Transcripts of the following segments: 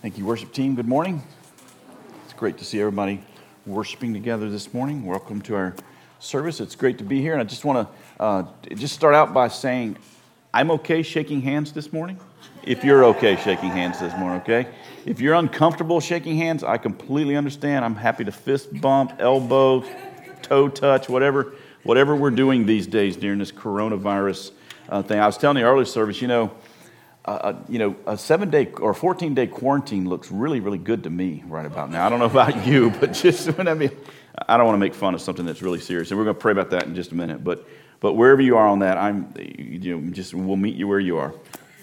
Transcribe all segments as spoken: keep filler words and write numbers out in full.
Thank you, worship team. Good morning. It's great to see everybody worshiping together this morning. Welcome to our service. It's great to be here. And I just want to uh, just start out by saying I'm okay shaking hands this morning. If you're okay shaking hands this morning, okay? If you're uncomfortable shaking hands, I completely understand. I'm happy to fist bump, elbow, toe touch, whatever, whatever we're doing these days during this coronavirus uh, thing. I was telling the earlier service, you know, Uh, you know, a seven-day or fourteen-day quarantine looks really, really good to me right about now. I don't know about you, but just when I mean, I don't want to make fun of something that's really serious, and we're going to pray about that in just a minute. But, but wherever you are on that, I'm, you know, just we'll meet you where you are.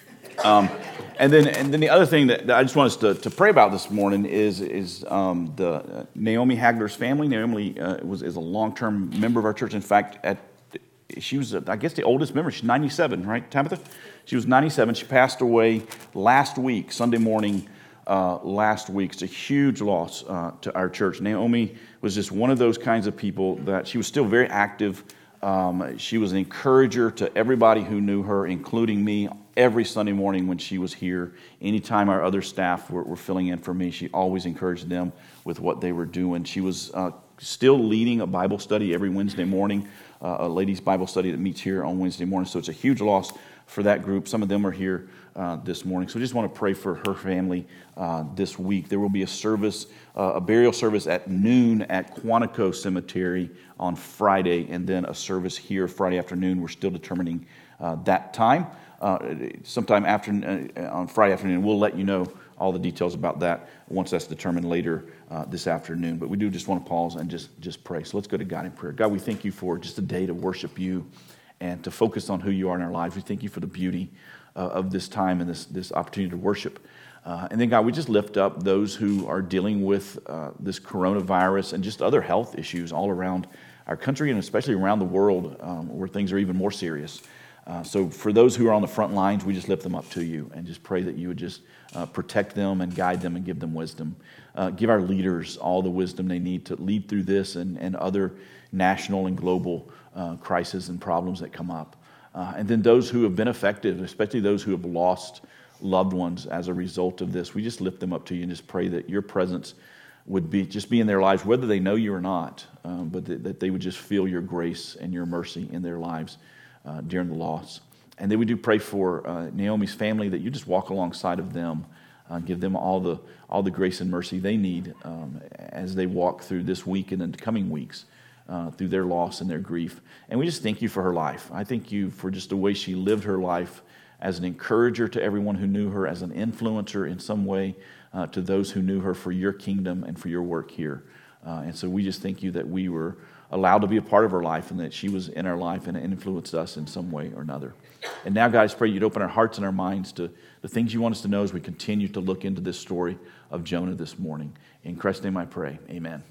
Um, and then, and then the other thing that, that I just want us to, to pray about this morning is is um, the uh, Naomi Hagler's family. Naomi uh, was is a long-term member of our church. In fact, at she was, I guess, the oldest member. She's ninety-seven, right, Tabitha? She was ninety-seven. She passed away last week, Sunday morning uh, last week. It's a huge loss uh, to our church. Naomi was just one of those kinds of people that she was still very active. Um, she was an encourager to everybody who knew her, including me, every Sunday morning when she was here. Anytime our other staff were, were filling in for me, she always encouraged them with what they were doing. She was uh, still leading a Bible study every Wednesday morning. Uh, a ladies' Bible study that meets here on Wednesday morning. So it's a huge loss for that group. Some of them are here uh, this morning. So we just want to pray for her family uh, this week. There will be a service, uh, a burial service at noon at Quantico Cemetery on Friday, and then a service here Friday afternoon. We're still determining uh, that time. Uh, sometime after, uh, on Friday afternoon, we'll let you know all the details about that once that's determined later uh, this afternoon. But we do just want to pause and just, just pray. So let's go to God in prayer. God, we thank you for just a day to worship you and to focus on who you are in our lives. We thank you for the beauty uh, of this time and this, this opportunity to worship. Uh, and then, God, we just lift up those who are dealing with uh, this coronavirus and just other health issues all around our country and especially around the world um, where things are even more serious. Uh, so for those who are on the front lines, we just lift them up to you and just pray that you would just uh, protect them and guide them and give them wisdom. Uh, give our leaders all the wisdom they need to lead through this and, and other national and global uh, crises and problems that come up. Uh, and then those who have been affected, especially those who have lost loved ones as a result of this, we just lift them up to you and just pray that your presence would be just be in their lives, whether they know you or not, um, but that, that they would just feel your grace and your mercy in their lives Uh, during the loss. And then we do pray for uh, Naomi's family, that you just walk alongside of them, uh, give them all the all the grace and mercy they need um, as they walk through this week and in the coming weeks uh, through their loss and their grief. And we just thank you for her life. I thank you for just the way she lived her life as an encourager to everyone who knew her, as an influencer in some way uh, to those who knew her for your kingdom and for your work here. Uh, and so we just thank you that we were allowed to be a part of her life and that she was in our life and influenced us in some way or another. And now, God, I pray you'd open our hearts and our minds to the things you want us to know as we continue to look into this story of Jonah this morning. In Christ's name I pray, amen.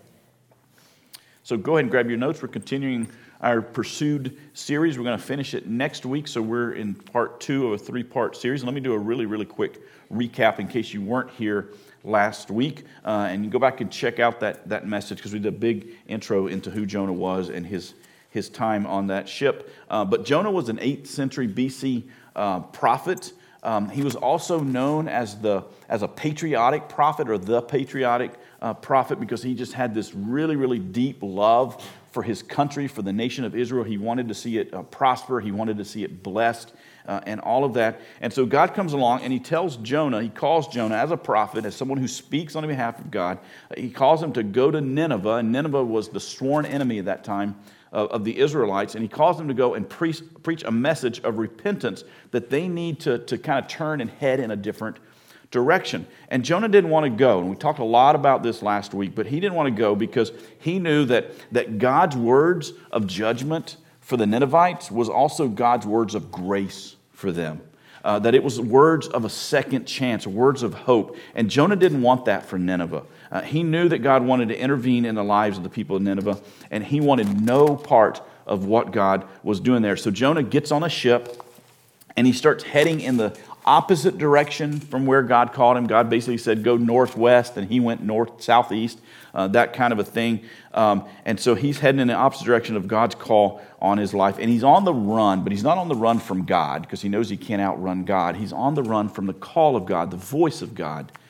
So go ahead and grab your notes. We're continuing our Pursued series. We're going to finish it next week, so we're in part two of a three-part series. And let me do a really, really quick recap in case you weren't here last week, uh, and you go back and check out that that message because we did a big intro into who Jonah was and his his time on that ship. Uh, but Jonah was an eighth century B C uh, prophet. Um, he was also known as the as a patriotic prophet or the patriotic uh, prophet because he just had this really really deep love for his country, for the nation of Israel. He wanted to see it uh, prosper. He wanted to see it blessed. Uh, and all of that. And so God comes along and he tells Jonah, he calls Jonah as a prophet, as someone who speaks on behalf of God. He calls him to go to Nineveh, and Nineveh was the sworn enemy at that time of, of the Israelites. And he calls them to go and preach, preach a message of repentance that they need to, to kind of turn and head in a different direction. And Jonah didn't want to go. And we talked a lot about this last week, but he didn't want to go because he knew that, that God's words of judgment for the Ninevites was also God's words of grace for them. Uh, that it was words of a second chance, words of hope. And Jonah didn't want that for Nineveh. Uh, he knew that God wanted to intervene in the lives of the people of Nineveh, and he wanted no part of what God was doing there. So Jonah gets on a ship, and he starts heading in the opposite direction from where God called him. God basically said, go northwest, and he went north, southeast, uh, that kind of a thing. Um, and so he's heading in the opposite direction of God's call on his life. And he's on the run, but he's not on the run from God because he knows he can't outrun God. He's on the run from the call of God, the voice of God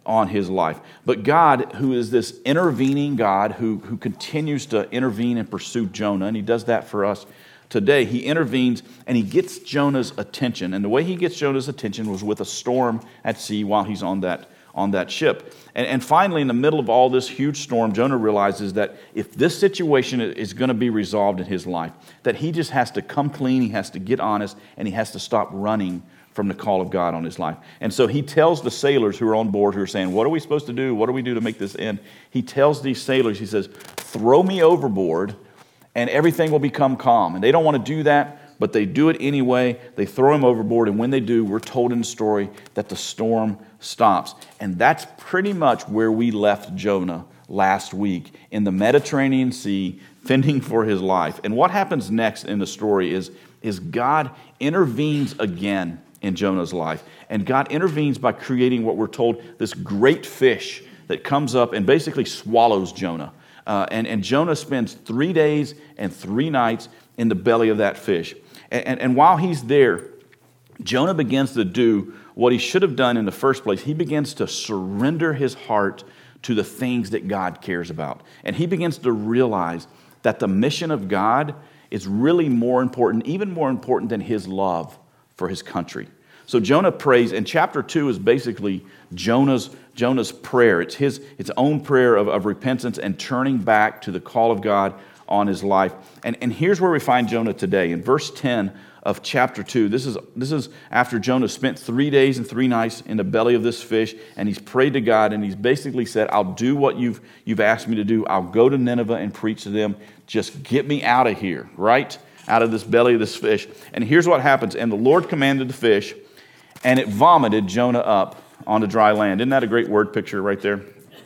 on his life. But God, who is this intervening God who, who continues to intervene and pursue Jonah, and he does that for us today, he intervenes and he gets Jonah's attention. And the way he gets Jonah's attention was with a storm at sea while he's on that, on that ship. And, and finally, in the middle of all this huge storm, Jonah realizes that if this situation is going to be resolved in his life, that he just has to come clean, he has to get honest, and he has to stop running from the call of God on his life. And so he tells the sailors who are on board, who are saying, what are we supposed to do? What do we do to make this end? He tells these sailors, he says, throw me overboard and everything will become calm. And they don't want to do that, but they do it anyway. They throw him overboard, and when they do, we're told in the story that the storm stops. And that's pretty much where we left Jonah last week, in the Mediterranean Sea, fending for his life. And what happens next in the story is, is God intervenes again in Jonah's life. And God intervenes by creating what we're told, this great fish that comes up and basically swallows Jonah. Uh, and, and Jonah spends three days and three nights in the belly of that fish. And, and, and while he's there, Jonah begins to do what he should have done in the first place. He begins to surrender his heart to the things that God cares about. And he begins to realize that the mission of God is really more important, even more important than his love for his country. So Jonah prays, and chapter two is basically Jonah's Jonah's prayer. It's his its own prayer of, of repentance and turning back to the call of God on his life. And, and here's where we find Jonah today. In verse ten of chapter two, this is, this is after Jonah spent three days and three nights in the belly of this fish, and he's prayed to God, and he's basically said, I'll do what you've, you've asked me to do. I'll go to Nineveh and preach to them. Just get me out of here, right? Out of this belly of this fish. And here's what happens. And the Lord commanded the fish, and it vomited Jonah up onto dry land. Isn't that a great word picture right there?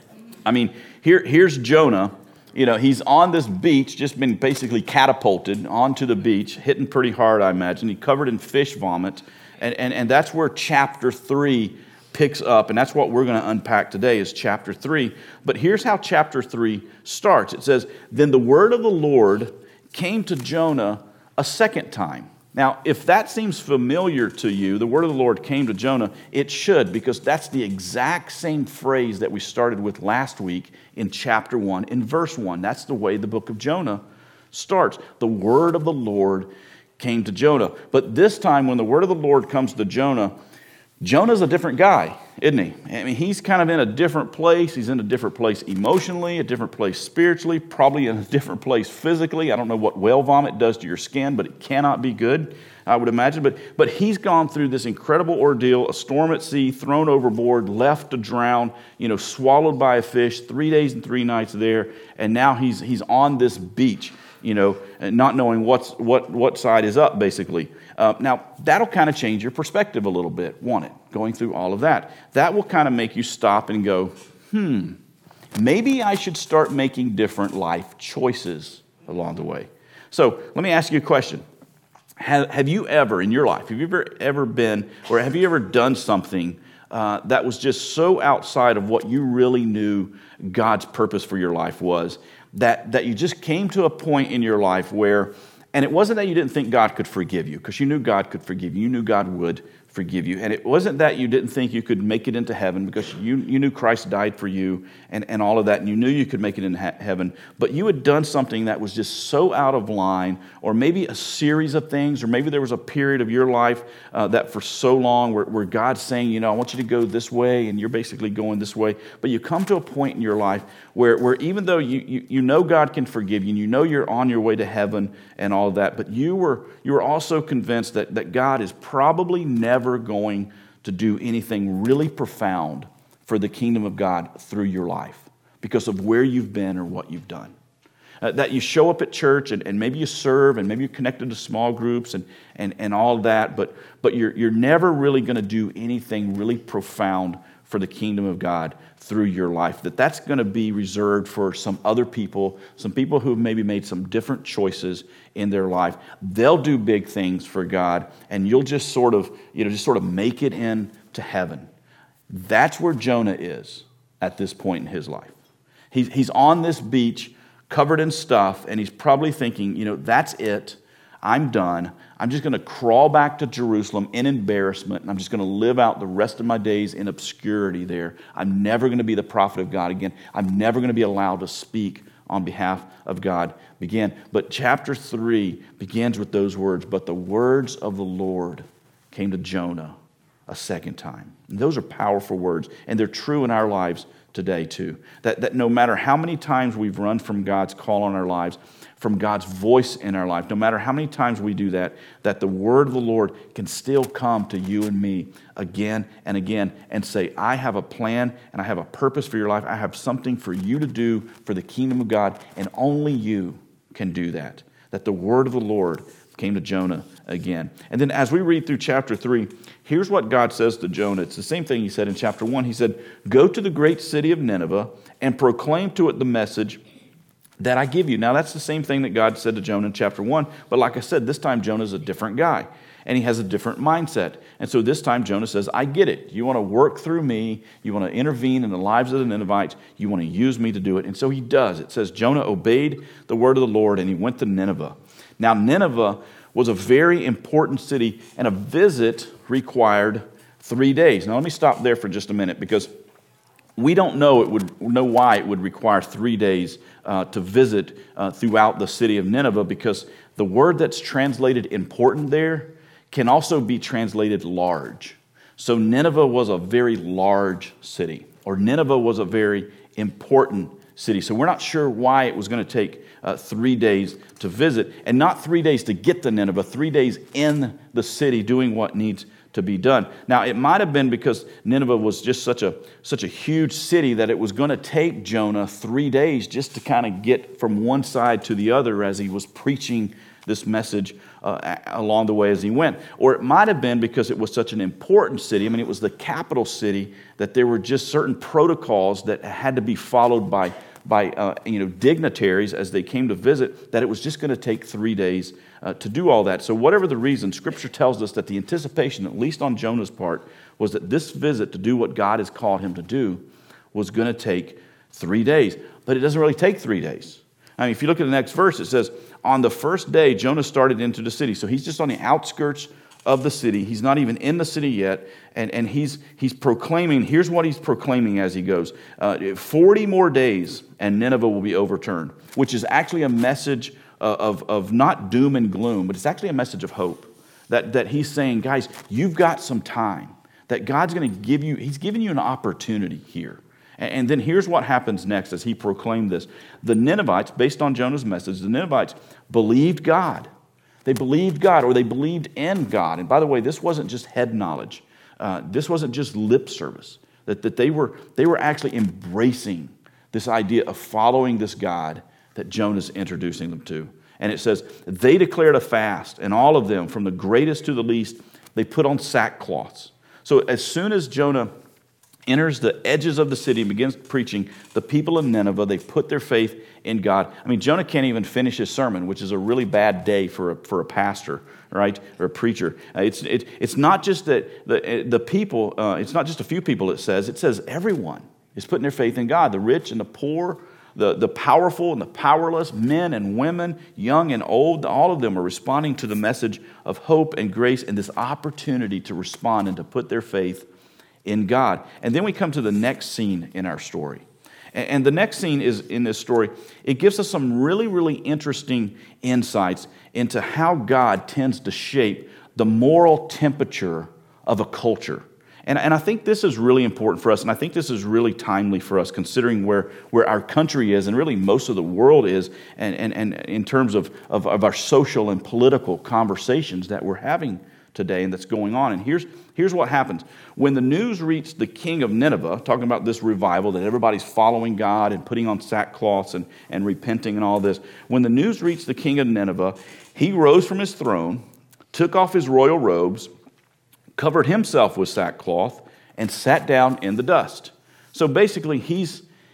I mean, here, here's Jonah. You know, he's on this beach, just been basically catapulted onto the beach, hitting pretty hard, I imagine. He covered in fish vomit. And, and, and that's where chapter three picks up. And that's what we're going to unpack today is chapter three. But here's how chapter three starts. It says, then the word of the Lord came to Jonah a second time. Now, if that seems familiar to you, the word of the Lord came to Jonah, it should, because that's the exact same phrase that we started with last week in chapter one, in verse one. That's the way the book of Jonah starts. The word of the Lord came to Jonah. But this time, when the word of the Lord comes to Jonah, Jonah's a different guy, isn't he? I mean, he's kind of in a different place. He's in a different place emotionally, a different place spiritually, probably in a different place physically. I don't know what whale vomit does to your skin, but it cannot be good, I would imagine. But, but he's gone through this incredible ordeal, a storm at sea, thrown overboard, left to drown, you know, swallowed by a fish, three days and three nights there, and now he's he's on this beach, you know, not knowing what's what what side is up, basically. Uh, now, that'll kind of change your perspective a little bit, won't it? Going through all of that. That will kind of make you stop and go, hmm, maybe I should start making different life choices along the way. So let me ask you a question. Have, have you ever, in your life, have you ever, ever been, or have you ever done something uh, that was just so outside of what you really knew God's purpose for your life was, that, that you just came to a point in your life where, and it wasn't that you didn't think God could forgive you, because you knew God could forgive you. You knew God would forgive you. And it wasn't that you didn't think you could make it into heaven, because you, you knew Christ died for you and, and all of that, and you knew you could make it into he- heaven. But you had done something that was just so out of line, or maybe a series of things, or maybe there was a period of your life uh, that for so long where, where God's saying, you know, I want you to go this way, and you're basically going this way. But you come to a point in your life where, where even though you, you, you know God can forgive you, and you know you're on your way to heaven and all of that, but you were, you were also convinced that, that God is probably never going to do anything really profound for the kingdom of God through your life because of where you've been or what you've done. Uh, that you show up at church and, and maybe you serve and maybe you're connected to small groups and, and, and all that, but, but you're, you're never really going to do anything really profound for the kingdom of God through your life. That that's going to be reserved for some other people, some people who've maybe made some different choices in their life. They'll do big things for God, and you'll just sort of, you know, just sort of make it into heaven. That's where Jonah is at this point in his life. He's, he's on this beach covered in stuff, and he's probably thinking, you know, that's it. I'm done. I'm just going to crawl back to Jerusalem in embarrassment, and I'm just going to live out the rest of my days in obscurity there. I'm never going to be the prophet of God again. I'm never going to be allowed to speak on behalf of God again. But chapter three begins with those words, but the words of the Lord came to Jonah a second time. And those are powerful words, and they're true in our lives today too. That, that no matter how many times we've run from God's call on our lives, from God's voice in our life, no matter how many times we do that, that the word of the Lord can still come to you and me again and again and say, I have a plan and I have a purpose for your life. I have something for you to do for the kingdom of God, and only you can do that. That the word of the Lord came to Jonah again. And then as we read through chapter three, here's what God says to Jonah. It's the same thing he said in chapter one. He said, go to the great city of Nineveh and proclaim to it the message that I give you. Now that's the same thing that God said to Jonah in chapter one. But like I said, this time Jonah's a different guy. And he has a different mindset. And so this time Jonah says, I get it. You want to work through me. You want to intervene in the lives of the Ninevites. You want to use me to do it. And so he does. It says Jonah obeyed the word of the Lord and he went to Nineveh. Now Nineveh was a very important city, and a visit required three days. Now let me stop there for just a minute, because we don't know it would know why it would require three days uh, to visit uh, throughout the city of Nineveh, because the word that's translated important there can also be translated large. So Nineveh was a very large city, or Nineveh was a very important city. So we're not sure why it was going to take uh, three days to visit, and not three days to get to Nineveh, three days in the city doing what needs to be done. Now, it might have been because Nineveh was just such a such a huge city that it was going to take Jonah three days just to kind of get from one side to the other as he was preaching this message uh, along the way as he went. Or it might have been because it was such an important city. I mean, it was the capital city, that there were just certain protocols that had to be followed by by uh, you know dignitaries as they came to visit, that it was just going to take three days uh, to do all that. So whatever the reason, Scripture tells us that the anticipation, at least on Jonah's part, was that this visit to do what God has called him to do was going to take three days. But it doesn't really take three days. I mean, if you look at the next verse, it says, on the first day, Jonah started into the city. So he's just on the outskirts of the city. He's not even in the city yet. And, and he's he's proclaiming, here's what he's proclaiming as he goes. Uh, forty more days and Nineveh will be overturned, which is actually a message of, of not doom and gloom, but it's actually a message of hope. That, that he's saying, guys, you've got some time. That God's going to give you, he's giving you an opportunity here. And, and then here's what happens next as he proclaimed this. The Ninevites, based on Jonah's message, the Ninevites believed God. They believed God, or they believed in God. And by the way, this wasn't just head knowledge. Uh, this wasn't just lip service. That, that they were, they were actually embracing this idea of following this God that Jonah's introducing them to. And it says, they declared a fast, and all of them, from the greatest to the least, they put on sackcloths. So as soon as Jonah enters the edges of the city and begins preaching, the people of Nineveh, they put their faith in God. I mean, Jonah can't even finish his sermon, which is a really bad day for a, for a pastor, right, or a preacher. Uh, it's it, it's not just that the the people. Uh, it's not just a few people. It says it says everyone is putting their faith in God. The rich and the poor, the the powerful and the powerless, men and women, young and old. All of them are responding to the message of hope and grace and this opportunity to respond and to put their faith in God. And then we come to the next scene in our story. And the next scene is in this story, it gives us some really, really interesting insights into how God tends to shape the moral temperature of a culture. And, and I think this is really important for us, and I think this is really timely for us, considering where, where our country is, and really most of the world is, and, and, and in terms of, of, of our social and political conversations that we're having today and that's going on. And here's here's what happens. When the news reached the king of Nineveh, talking about this revival, that everybody's following God and putting on sackcloths and, and repenting and all this. When the news reached the king of Nineveh, he rose from his throne, took off his royal robes, covered himself with sackcloth, and sat down in the dust. So basically, he's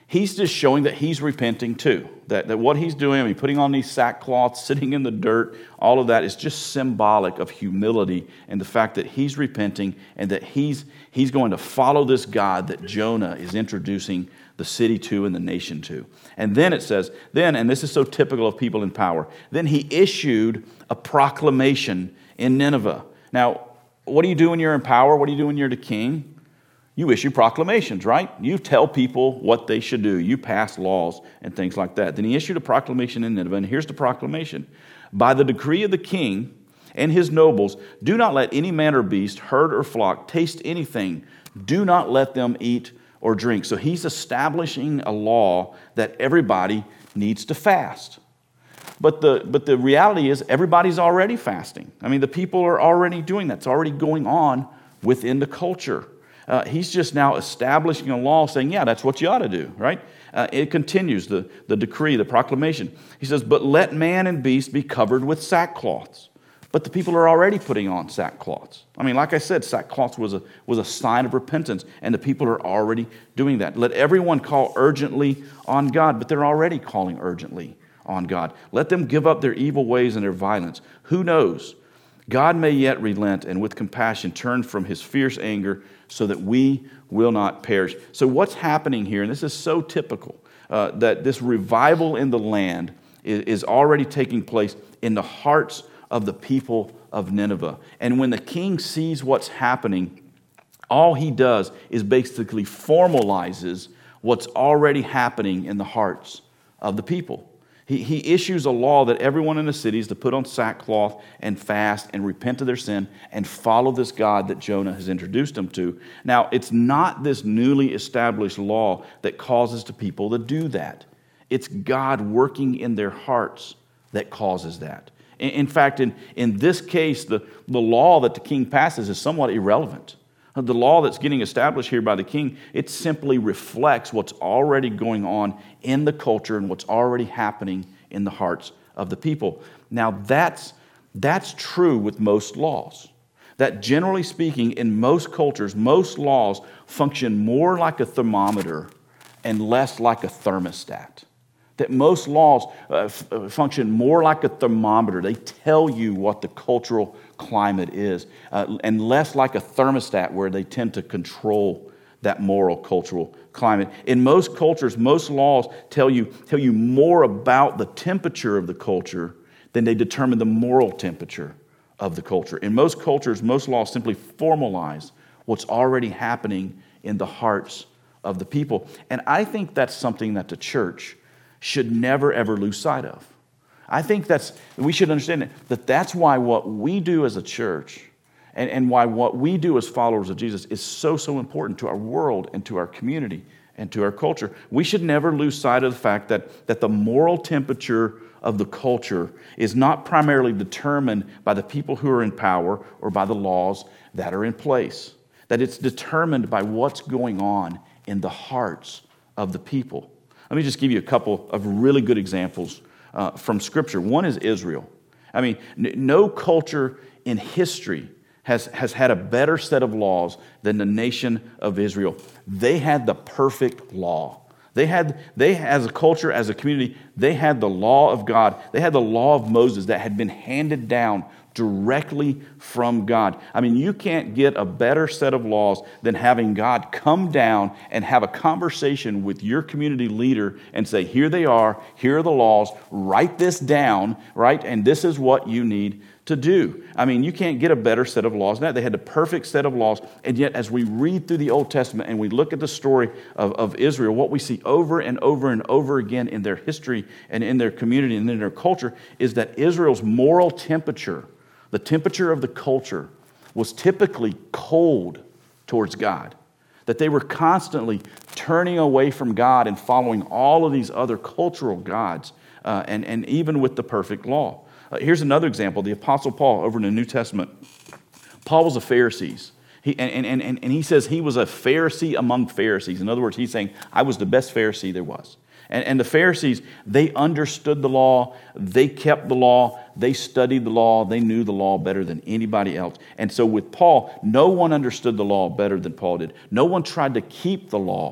He's just showing that he's repenting too. That, that what he's doing, I mean, putting on these sackcloths, sitting in the dirt, all of that is just symbolic of humility and the fact that he's repenting and that he's, he's going to follow this God that Jonah is introducing the city to and the nation to. And then it says, then, and this is so typical of people in power, then he issued a proclamation in Nineveh. Now, what do you do when you're in power? What do you do when you're the king? You issue proclamations, right? You tell people what they should do. You pass laws and things like that. Then he issued a proclamation in Nineveh, and here's the proclamation. By the decree of the king and his nobles, do not let any man or beast, herd or flock, taste anything. Do not let them eat or drink. So he's establishing a law that everybody needs to fast. But the, but the reality is everybody's already fasting. I mean, the people are already doing that. It's already going on within the culture. Uh, he's just now establishing a law saying, yeah, that's what you ought to do, right? Uh, it continues, the, the decree, the proclamation. He says, but let man and beast be covered with sackcloths. But the people are already putting on sackcloths. I mean, like I said, sackcloth was a, was a sign of repentance, and the people are already doing that. Let everyone call urgently on God, but they're already calling urgently on God. Let them give up their evil ways and their violence. Who knows? God may yet relent and with compassion turn from his fierce anger so that we will not perish. So what's happening here, and this is so typical, uh, that this revival in the land is, is already taking place in the hearts of the people of Nineveh. And when the king sees what's happening, all he does is basically formalizes what's already happening in the hearts of the people. He, he issues a law that everyone in the city is to put on sackcloth and fast and repent of their sin and follow this God that Jonah has introduced them to. Now, it's not this newly established law that causes the people to do that. It's God working in their hearts that causes that. In, in fact, in, in this case, the, the law that the king passes is somewhat irrelevant. The law that's getting established here by the king, it simply reflects what's already going on in the culture and what's already happening in the hearts of the people. Now, that's, that's true with most laws. That generally speaking, in most cultures, most laws function more like a thermometer and less like a thermostat. That most laws uh, f- function more like a thermometer. They tell you what the cultural climate is, uh, and less like a thermostat where they tend to control that moral cultural climate. In most cultures, most laws tell you, tell you more about the temperature of the culture than they determine the moral temperature of the culture. In most cultures, most laws simply formalize what's already happening in the hearts of the people. And I think that's something that the church should never, ever lose sight of. I think that's, we should understand that, that that's why what we do as a church and, and why what we do as followers of Jesus is so, so important to our world and to our community and to our culture. We should never lose sight of the fact that, that the moral temperature of the culture is not primarily determined by the people who are in power or by the laws that are in place. That it's determined by what's going on in the hearts of the people. Let me just give you a couple of really good examples uh, from Scripture. One is Israel. I mean, n- no culture in history has, has had a better set of laws than the nation of Israel. They had the perfect law. They had, they as a culture, as a community, they had the law of God. They had the law of Moses that had been handed down directly from God. I mean, you can't get a better set of laws than having God come down and have a conversation with your community leader and say, here they are, here are the laws, write this down, right? And this is what you need to do. I mean, you can't get a better set of laws than that. They had the perfect set of laws. And yet, as we read through the Old Testament and we look at the story of, of Israel, what we see over and over and over again in their history and in their community and in their culture is that Israel's moral temperature, the temperature of the culture, was typically cold towards God. That they were constantly turning away from God and following all of these other cultural gods, uh, and, and even with the perfect law. Uh, here's another example. The Apostle Paul over in the New Testament. Paul was a Pharisee. He, and, and, and, and he says he was a Pharisee among Pharisees. In other words, he's saying, I was the best Pharisee there was. And, and the Pharisees, they understood the law, they kept the law, they studied the law, they knew the law better than anybody else. And so with Paul, no one understood the law better than Paul did. No one tried to keep the law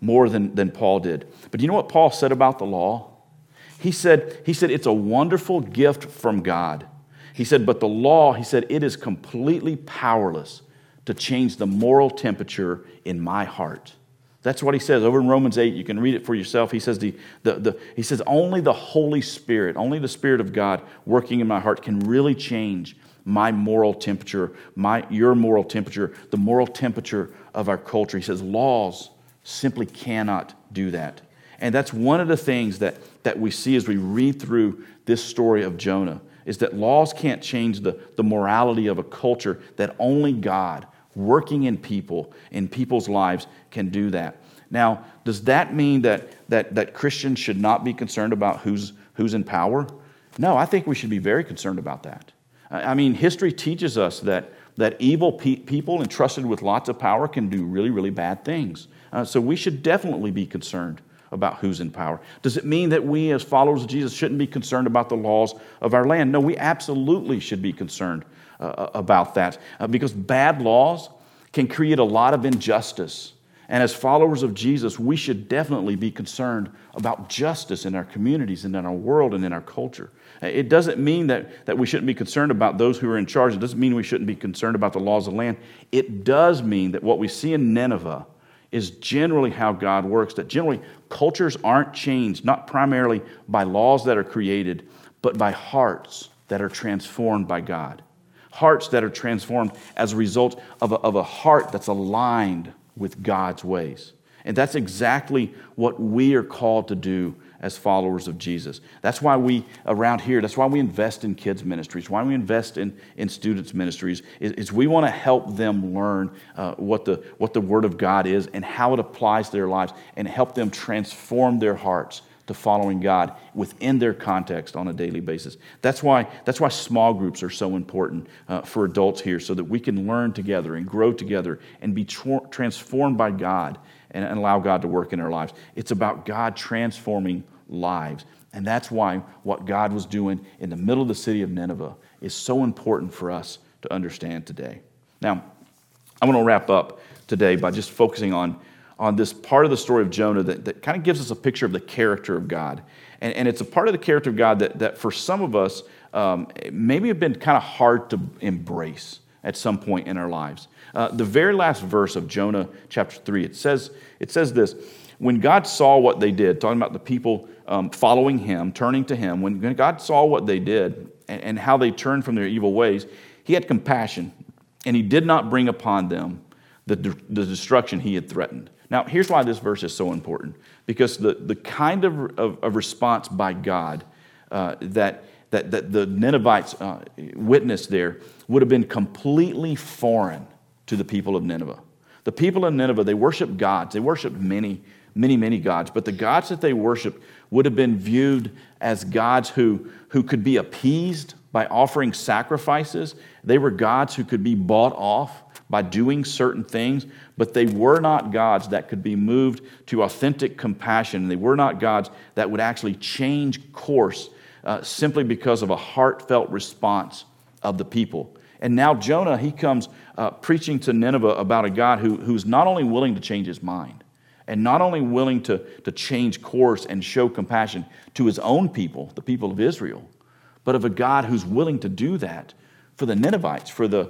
more than, than Paul did. But you know what Paul said about the law? He said, he said, it's a wonderful gift from God. He said, but the law, he said, it is completely powerless to change the moral temperature in my heart. That's what he says over in Romans eight. You can read it for yourself. He says, the, the, the, he says only the Holy Spirit, only the Spirit of God working in my heart can really change my moral temperature, my your moral temperature, the moral temperature of our culture. He says laws simply cannot do that. And that's one of the things that, that we see as we read through this story of Jonah, is that laws can't change the, the morality of a culture, that only God working in people, in people's lives, can do that. Now, does that mean that that that Christians should not be concerned about who's who's in power? No, I think we should be very concerned about that. I mean, history teaches us that that evil pe- people entrusted with lots of power can do really, really bad things. Uh, so we should definitely be concerned about who's in power. Does it mean that we as followers of Jesus shouldn't be concerned about the laws of our land? No, we absolutely should be concerned uh, about that uh, because bad laws can create a lot of injustice. And as followers of Jesus, we should definitely be concerned about justice in our communities and in our world and in our culture. It doesn't mean that, that we shouldn't be concerned about those who are in charge. It doesn't mean we shouldn't be concerned about the laws of the land. It does mean that what we see in Nineveh is generally how God works, that generally cultures aren't changed, not primarily by laws that are created, but by hearts that are transformed by God. Hearts that are transformed as a result of a, of a heart that's aligned with God's ways. And that's exactly what we are called to do as followers of Jesus. That's why we, around here, that's why we invest in kids' ministries, why we invest in, in students' ministries, is, is we want to help them learn uh, what the what the Word of God is and how it applies to their lives, and help them transform their hearts to following God within their context on a daily basis. That's why that's why small groups are so important uh, for adults here, so that we can learn together and grow together and be tra- transformed by God and, and allow God to work in our lives. It's about God transforming lives. And that's why what God was doing in the middle of the city of Nineveh is so important for us to understand today. Now, I want to wrap up today by just focusing on on this part of the story of Jonah that, that kind of gives us a picture of the character of God. And, and it's a part of the character of God that, that for some of us, um, maybe have been kind of hard to embrace at some point in our lives. Uh, the very last verse of Jonah chapter three, it says, it says this: when God saw what they did, talking about the people um, following him, turning to him, when God saw what they did and, and how they turned from their evil ways, he had compassion, and he did not bring upon them the, the destruction he had threatened. Now, here's why this verse is so important. Because the, the kind of, of, of response by God uh, that, that, that the Ninevites uh, witnessed there would have been completely foreign to the people of Nineveh. The people of Nineveh, they worshiped gods. They worshiped many, many, many gods. But the gods that they worshiped would have been viewed as gods who, who could be appeased by offering sacrifices. They were gods who could be bought off by doing certain things, but they were not gods that could be moved to authentic compassion. They were not gods that would actually change course uh, simply because of a heartfelt response of the people. And now Jonah, he comes uh, preaching to Nineveh about a God who, who's not only willing to change his mind, and not only willing to, to change course and show compassion to his own people, the people of Israel, but of a God who's willing to do that for the Ninevites, for the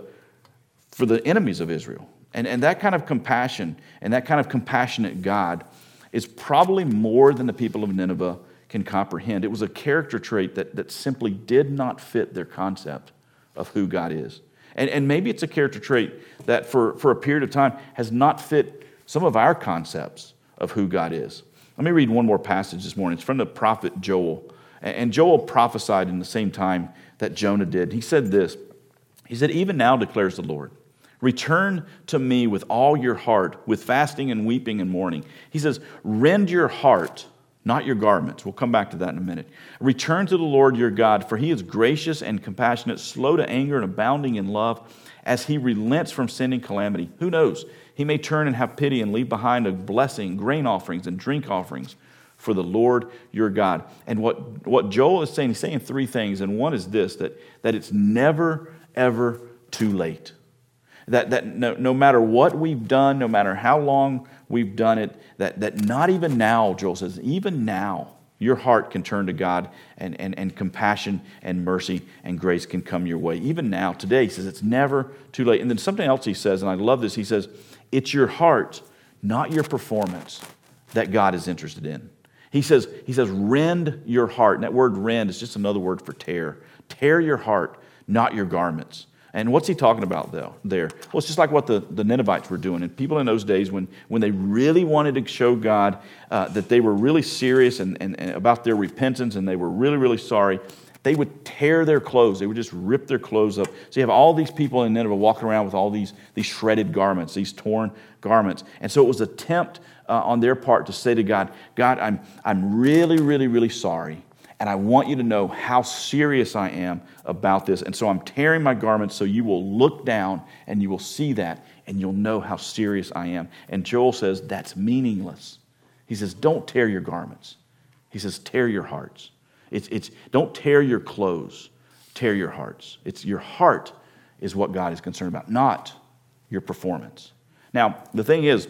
for the enemies of Israel. And, and that kind of compassion and that kind of compassionate God is probably more than the people of Nineveh can comprehend. It was a character trait that, that simply did not fit their concept of who God is. And, and maybe it's a character trait that for, for a period of time has not fit some of our concepts of who God is. Let me read one more passage this morning. It's from the prophet Joel. And Joel prophesied in the same time that Jonah did. He said this. He said, "Even now declares the Lord, return to me with all your heart, with fasting and weeping and mourning." He says, rend your heart, not your garments. We'll come back to that in a minute. "Return to the Lord your God, for he is gracious and compassionate, slow to anger and abounding in love, as he relents from sending calamity. Who knows? He may turn and have pity and leave behind a blessing, grain offerings and drink offerings for the Lord your God." And what, what Joel is saying, he's saying three things. And one is this, that, that it's never, ever too late. That, that no, no matter what we've done, no matter how long we've done it, that, that not even now, Joel says, even now, your heart can turn to God and, and, and compassion and mercy and grace can come your way. Even now, today, he says it's never too late. And then something else he says, and I love this, he says, it's your heart, not your performance, that God is interested in. He says, he says, rend your heart. And that word rend is just another word for tear. Tear your heart, not your garments. And what's he talking about though, there? Well, it's just like what the, the Ninevites were doing. And people in those days, when, when they really wanted to show God uh, that they were really serious and, and, and about their repentance and they were really, really sorry, they would tear their clothes. They would just rip their clothes up. So you have all these people in Nineveh walking around with all these, these shredded garments, these torn garments. And so it was an attempt uh, on their part to say to God, God, I'm, I'm really, really, really sorry. And I want you to know how serious I am about this. And so I'm tearing my garments so you will look down and you will see that and you'll know how serious I am. And Joel says that's meaningless. He says, don't tear your garments. He says, tear your hearts. It's, it's, don't tear your clothes, tear your hearts. It's your heart is what God is concerned about, not your performance. Now, the thing is,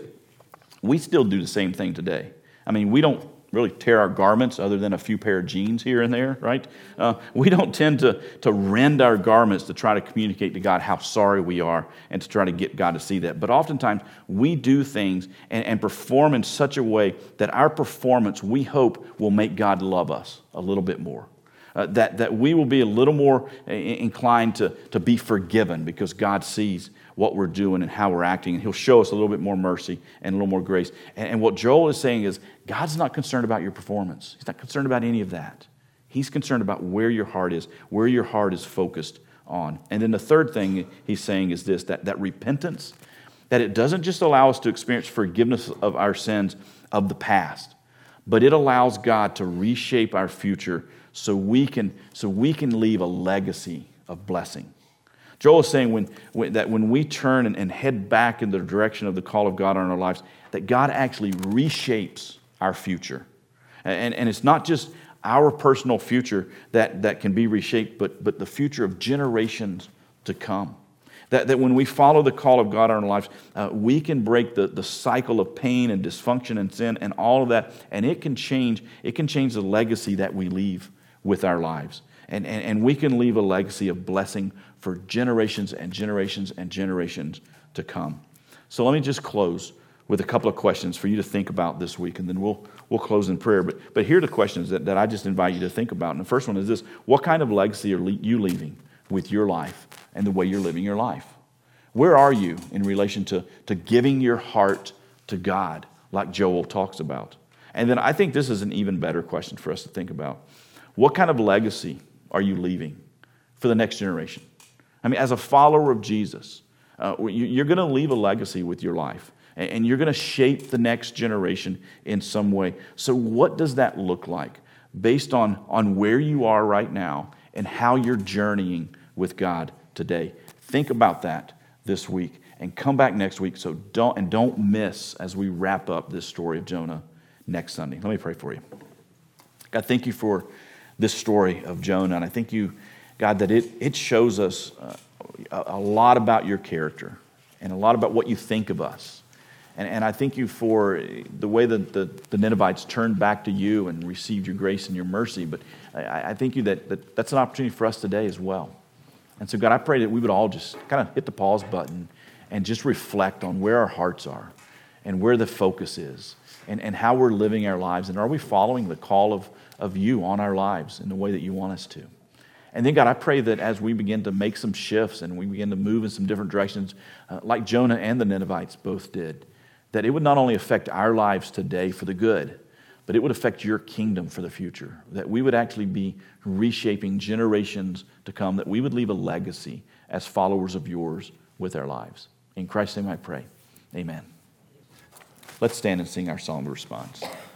we still do the same thing today. I mean, we don't really tear our garments other than a few pair of jeans here and there, right? Uh, we don't tend to, to rend our garments to try to communicate to God how sorry we are and to try to get God to see that. But oftentimes, we do things and, and perform in such a way that our performance, we hope, will make God love us a little bit more. Uh, that, that we will be a little more inclined to, to be forgiven because God sees what we're doing and how we're acting, and he'll show us a little bit more mercy and a little more grace. And, and what Joel is saying is, God's not concerned about your performance. He's not concerned about any of that. He's concerned about where your heart is, where your heart is focused on. And then the third thing he's saying is this, that, that repentance, that it doesn't just allow us to experience forgiveness of our sins of the past, but it allows God to reshape our future so we can, so we can leave a legacy of blessing. Joel is saying when, when, that when we turn and, and head back in the direction of the call of God on our lives, that God actually reshapes our future. And, and it's not just our personal future that, that can be reshaped, but, but the future of generations to come. That, that when we follow the call of God on our lives, uh, we can break the, the cycle of pain and dysfunction and sin and all of that, and it can change, it can change the legacy that we leave with our lives. And, and, and we can leave a legacy of blessing for generations and generations and generations to come. So let me just close with a couple of questions for you to think about this week, and then we'll we'll close in prayer. But but here are the questions that, that I just invite you to think about. And the first one is this: what kind of legacy are le- you leaving with your life and the way you're living your life? Where are you in relation to, to giving your heart to God, like Joel talks about? And then I think this is an even better question for us to think about. What kind of legacy are you leaving for the next generation? I mean, as a follower of Jesus, uh, you're going to leave a legacy with your life, and you're going to shape the next generation in some way. So what does that look like based on, on where you are right now and how you're journeying with God today? Think about that this week and come back next week. So don't and don't miss as we wrap up this story of Jonah next Sunday. Let me pray for you. God, thank you for this story of Jonah, and I thank you, God, that it, it shows us uh, a, a lot about your character and a lot about what you think of us. And, and I thank you for the way that the, the Ninevites turned back to you and received your grace and your mercy. But I, I thank you that, that that's an opportunity for us today as well. And so, God, I pray that we would all just kind of hit the pause button and just reflect on where our hearts are and where the focus is and, and how we're living our lives. And are we following the call of, of you on our lives in the way that you want us to? And then, God, I pray that as we begin to make some shifts and we begin to move in some different directions, uh, like Jonah and the Ninevites both did, that it would not only affect our lives today for the good, but it would affect your kingdom for the future, that we would actually be reshaping generations to come, that we would leave a legacy as followers of yours with our lives. In Christ's name I pray, amen. Let's stand and sing our song of response.